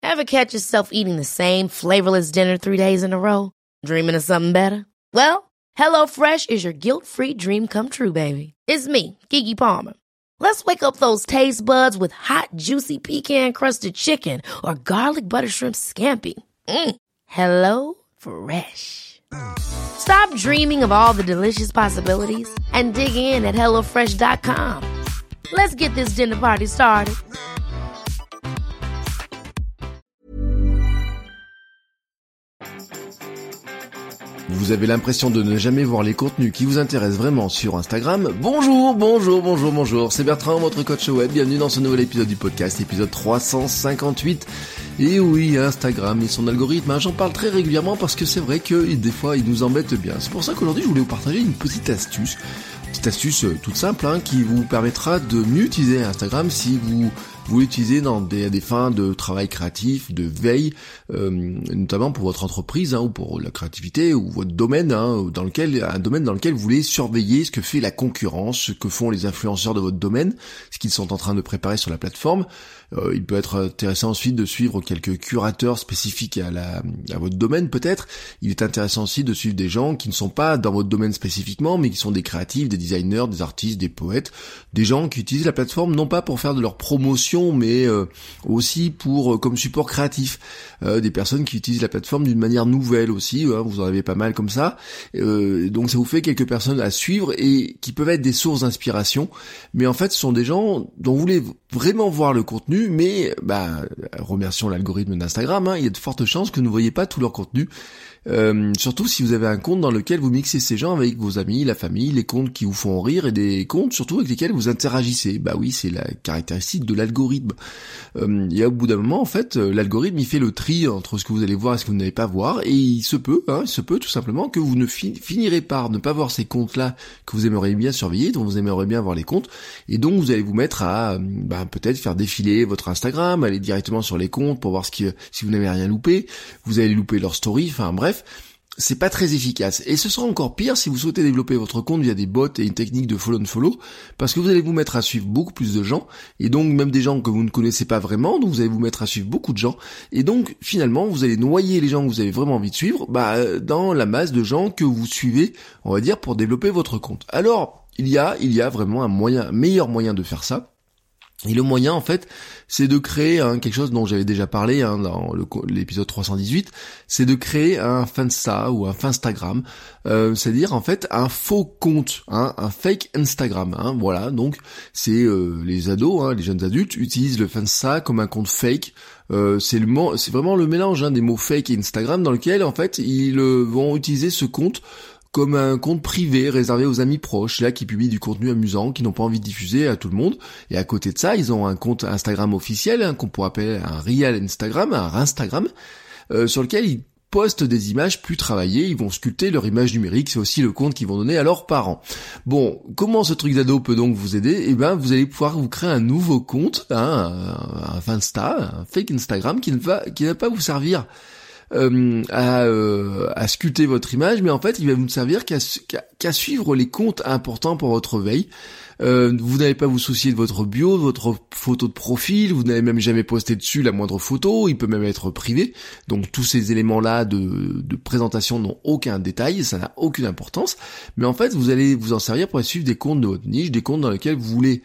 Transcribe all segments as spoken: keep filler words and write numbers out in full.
Ever catch yourself eating the same flavorless dinner three days in a row? Dreaming of something better? Well, HelloFresh is your guilt-free dream come true, baby. It's me, Keke Palmer. Let's wake up those taste buds with hot, juicy pecan-crusted chicken or garlic butter shrimp scampi. Mm. Hello Fresh. Stop dreaming of all the delicious possibilities and dig in at hello fresh dot com. Let's get this dinner party started. Vous avez l'impression de ne jamais voir les contenus qui vous intéressent vraiment sur Instagram? Bonjour, bonjour, bonjour, bonjour, c'est Bertrand, votre coach web, bienvenue dans ce nouvel épisode du podcast, épisode trois cent cinquante-huit. Et oui, Instagram et son algorithme, hein, j'en parle très régulièrement parce que c'est vrai que des fois il nous embête bien. C'est pour ça qu'aujourd'hui je voulais vous partager une petite astuce, petite astuce euh, toute simple, hein, qui vous permettra de mieux utiliser Instagram si vous vous l'utilisez dans des, des fins de travail créatif, de veille, euh, notamment pour votre entreprise, hein, ou pour la créativité, ou votre domaine, hein, dans lequel, un domaine dans lequel vous voulez surveiller ce que fait la concurrence, ce que font les influenceurs de votre domaine, ce qu'ils sont en train de préparer sur la plateforme. Euh, il peut être intéressant ensuite de suivre quelques curateurs spécifiques à, la, à votre domaine peut-être. Il est intéressant aussi de suivre des gens qui ne sont pas dans votre domaine spécifiquement, mais qui sont des créatifs, des designers, des artistes, des poètes, des gens qui utilisent la plateforme non pas pour faire de leur promotion, mais euh, aussi pour euh, comme support créatif. Euh, des personnes qui utilisent la plateforme d'une manière nouvelle aussi, hein, vous en avez pas mal comme ça. Euh, donc ça vous fait quelques personnes à suivre et qui peuvent être des sources d'inspiration. Mais en fait, ce sont des gens dont vous voulez vraiment voir le contenu, mais bah remercions l'algorithme d'Instagram, hein, il y a de fortes chances que vous ne voyez pas tout leur contenu. Euh, surtout si vous avez un compte dans lequel vous mixez ces gens avec vos amis, la famille, les comptes qui vous font rire et des comptes surtout avec lesquels vous interagissez. Bah oui, c'est la caractéristique de l'algorithme. Euh, et au bout d'un moment, en fait, l'algorithme il fait le tri entre ce que vous allez voir et ce que vous n'allez pas voir, et il se peut, hein, il se peut tout simplement que vous ne fi- finirez par ne pas voir ces comptes-là que vous aimeriez bien surveiller, dont vous aimeriez bien voir les comptes, et donc vous allez vous mettre à bah, peut-être faire défiler votre Instagram, aller directement sur les comptes pour voir ce qui, si vous n'avez rien loupé, vous allez louper leur story, enfin bref. C'est pas très efficace. Et ce sera encore pire si vous souhaitez développer votre compte via des bots et une technique de follow and follow, parce que vous allez vous mettre à suivre beaucoup plus de gens, et donc même des gens que vous ne connaissez pas vraiment, donc vous allez vous mettre à suivre beaucoup de gens, et donc finalement vous allez noyer les gens que vous avez vraiment envie de suivre, bah, dans la masse de gens que vous suivez, on va dire, pour développer votre compte. Alors, il y a, il y a vraiment un moyen, un meilleur moyen de faire ça. Et le moyen, en fait, c'est de créer hein, quelque chose dont j'avais déjà parlé hein, dans le, l'épisode trois cent dix-huit, c'est de créer un Finsta ou un Finstagram, euh, c'est-à-dire en fait un faux compte, hein, un fake Instagram. Hein, voilà, donc c'est euh, les ados, hein, les jeunes adultes utilisent le Finsta comme un compte fake. Euh, c'est le c'est vraiment le mélange hein, des mots fake et Instagram dans lequel en fait ils euh, vont utiliser ce compte comme un compte privé réservé aux amis proches, là qui publient du contenu amusant, qui n'ont pas envie de diffuser à tout le monde. Et à côté de ça, ils ont un compte Instagram officiel, hein, qu'on pourrait appeler un real Instagram, un Instagram, euh, sur lequel ils postent des images plus travaillées, ils vont sculpter leur image numérique, c'est aussi le compte qu'ils vont donner à leurs parents. Bon, comment ce truc d'ado peut donc vous aider? Eh ben, vous allez pouvoir vous créer un nouveau compte, hein, un, un Finsta, un fake Instagram qui ne va, qui ne va pas vous servir Euh, à, euh, à sculpter votre image, mais en fait il va vous servir qu'à, qu'à, qu'à suivre les comptes importants pour votre veille. Euh, vous n'allez pas vous soucier de votre bio, de votre photo de profil, vous n'allez même jamais poster dessus la moindre photo, il peut même être privé, donc tous ces éléments-là de, de présentation n'ont aucun détail, ça n'a aucune importance, mais en fait vous allez vous en servir pour suivre des comptes de votre niche, des comptes dans lesquels vous voulez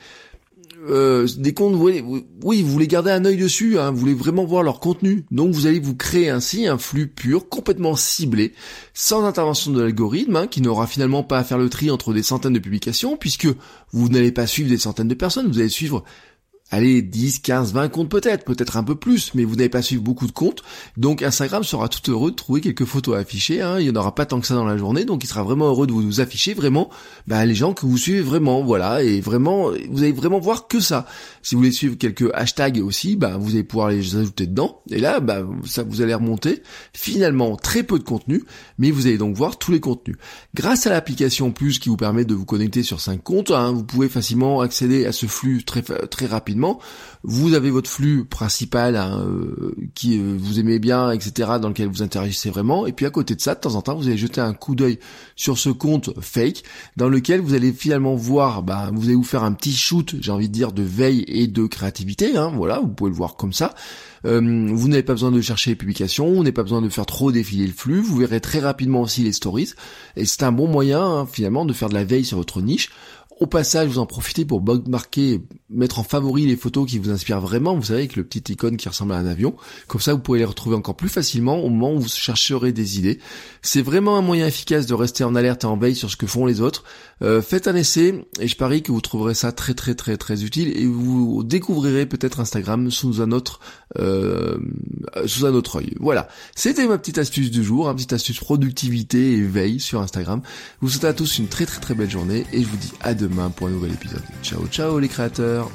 Euh, des comptes, vous voulez, oui, vous voulez garder un œil dessus, hein, vous voulez vraiment voir leur contenu. Donc vous allez vous créer ainsi un flux pur, complètement ciblé, sans intervention de l'algorithme, hein, qui n'aura finalement pas à faire le tri entre des centaines de publications, puisque vous n'allez pas suivre des centaines de personnes, vous allez suivre allez, dix, quinze, vingt comptes peut-être, peut-être un peu plus, mais vous n'allez pas suivre beaucoup de comptes, donc Instagram sera tout heureux de trouver quelques photos à afficher, hein. Il n'y en aura pas tant que ça dans la journée, donc il sera vraiment heureux de vous afficher vraiment bah, les gens que vous suivez vraiment, voilà, et vraiment, vous allez vraiment voir que ça. Si vous voulez suivre quelques hashtags aussi, bah, vous allez pouvoir les ajouter dedans, et là, bah, ça, vous allez remonter finalement très peu de contenu, mais vous allez donc voir tous les contenus. Grâce à l'application Plus qui vous permet de vous connecter sur cinq comptes, hein, vous pouvez facilement accéder à ce flux très, très rapidement, également. Vous avez votre flux principal hein, euh, qui euh, vous aimez bien, et cetera, dans lequel vous interagissez vraiment. Et puis à côté de ça, de temps en temps, vous allez jeter un coup d'œil sur ce compte fake, dans lequel vous allez finalement voir, bah, vous allez vous faire un petit shoot, j'ai envie de dire, de veille et de créativité. Hein, voilà, vous pouvez le voir comme ça. Euh, vous n'avez pas besoin de chercher les publications, vous n'avez pas besoin de faire trop défiler le flux. Vous verrez très rapidement aussi les stories. Et c'est un bon moyen, hein, finalement, de faire de la veille sur votre niche. Au passage, vous en profitez pour bookmarker, mettre en favori les photos qui vous inspirent vraiment, vous savez, avec le petit icône qui ressemble à un avion. Comme ça, vous pourrez les retrouver encore plus facilement au moment où vous chercherez des idées. C'est vraiment un moyen efficace de rester en alerte et en veille sur ce que font les autres. Euh, faites un essai et je parie que vous trouverez ça très très très très utile et vous découvrirez peut-être Instagram sous un autre euh, sous un autre œil. Voilà, c'était ma petite astuce du jour, une petite astuce productivité et veille sur Instagram. Je vous souhaite à tous une très très très belle journée et je vous dis à demain pour un nouvel épisode. Ciao ciao les créateurs.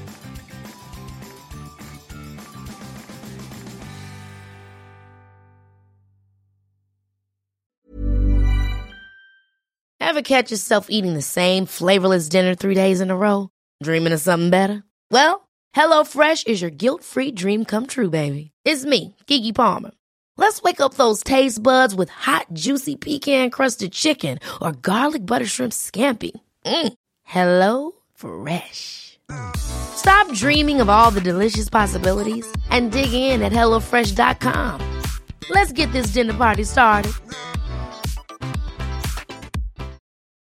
Ever catch yourself eating the same flavorless dinner three days in a row? Dreaming of something better? Well, HelloFresh is your guilt-free dream come true, baby. It's me, Keke Palmer. Let's wake up those taste buds with hot, juicy pecan-crusted chicken or garlic butter shrimp scampi. Mm. Hello Fresh. Stop dreaming of all the delicious possibilities and dig in at hello fresh dot com. Let's get this dinner party started.